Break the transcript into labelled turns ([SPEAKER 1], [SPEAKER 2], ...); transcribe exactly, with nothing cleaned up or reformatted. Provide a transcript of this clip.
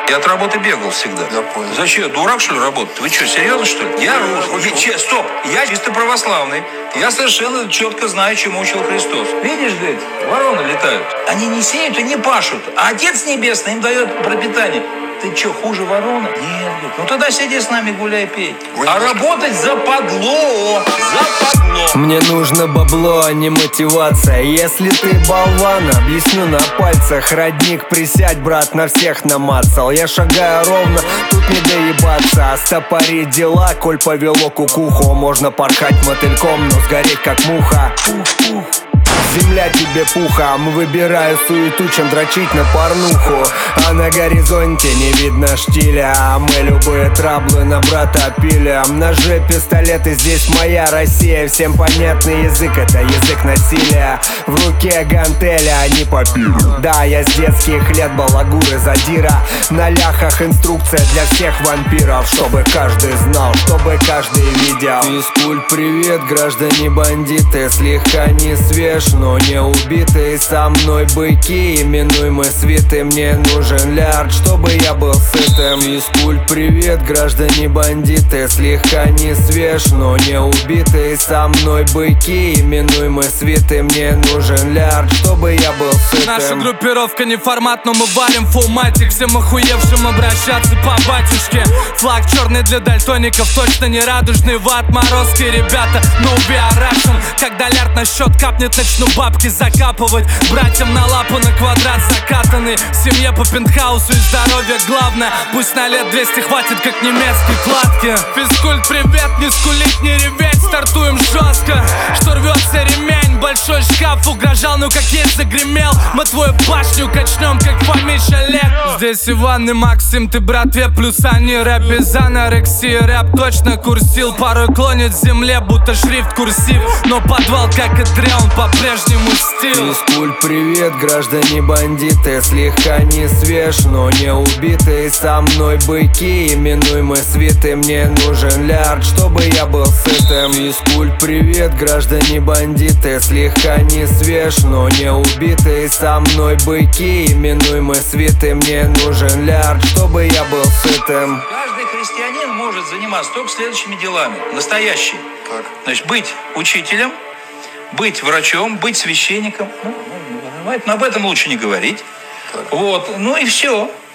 [SPEAKER 1] Я от работы бегал всегда.
[SPEAKER 2] Я понял.
[SPEAKER 1] Зачем? Дурак, что ли, работать? Вы что, серьезно, что ли? Я русский. Стоп, я чисто православный. Я совершенно четко знаю, чему учил Христос. Видишь, говорит, вороны летают. Они не сеют и не пашут. А Отец Небесный им дает пропитание. Ты что, хуже ворона? Нет, говорит. Ну тогда сиди с нами, гуляй, пей. Ой, а работать западло. Западло.
[SPEAKER 3] Мне нужно бабло, а не мотивация. Если ты болван, объясню на пальцах. Родник, присядь, брат, на всех намацал. Я шагаю ровно, тут не доебаться. А стопорить дела, коль повело кукуху. Можно порхать мотыльком, но сгореть как муха. Пух-пух. Земля тебе пуха, мы выбираем суету, чем дрочить на порнуху. А на горизонте не видно штиля, а мы любые траблы на брата пилим. Ножи, пистолеты, здесь моя Россия. Всем понятный язык, это язык насилия. В руке гантели, а не папир. Да, я с детских лет балагур и задира. На ляхах инструкция для всех вампиров, чтобы каждый знал, чтобы каждый видел. Физкульт, привет, граждане бандиты. Слегка не свеж, но не убитые. Со мной быки, именуемые свиты. Мне нужен лярд, чтобы я был сытым. Физкульт, привет, граждане бандиты. Слегка не свеж, но не убитые. Со мной быки, именуемые свиты. Мне нужен лярд, чтобы я был сытым.
[SPEAKER 4] Наша группировка не формат, но мы варим фулматик. Всем охуевшим обращаться по батюшке. Флаг черный для дальтоников, точно не радужный. В отморозке, ребята, no be a Russian. Когда лярд на счет капнет, начну бабки закапывать. Братьям на лапу на квадрат закатаны. В семье по пентхаусу и здоровье главное. Пусть на лет двести хватит, как немецкие кладки. Физкульт, привет, не скулить, не реветь. Стартуем жестко, что рвется ремень. Большой шкаф угрожал, ну как есть загремел. Мы твою башню качнем, как Фомич Олег. Здесь Иван и Максим, ты братве, плюс они рэп без анорексии. Рэп точно курсил, порой клонит в земле, будто шрифт курсив. Но подвал, как и дря, он по-прежнему стил.
[SPEAKER 3] Физкульт, привет, граждане бандиты. Слегка не свеж, но не убитые. Со мной быки, именуемые свиты. Мне нужен лярд, чтобы я был сытым. Физкульт, привет, граждане бандиты. Слегка не свеж, но не убитые. Со мной быки, именуемые свиты. Мне нужен лярд, чтобы я был сытым.
[SPEAKER 1] Каждый христианин может заниматься только следующими делами. Настоящие.
[SPEAKER 2] Так.
[SPEAKER 1] Значит, быть учителем, быть врачом, быть священником. Ну, но об этом лучше не говорить.
[SPEAKER 2] Так.
[SPEAKER 1] Вот, ну и все.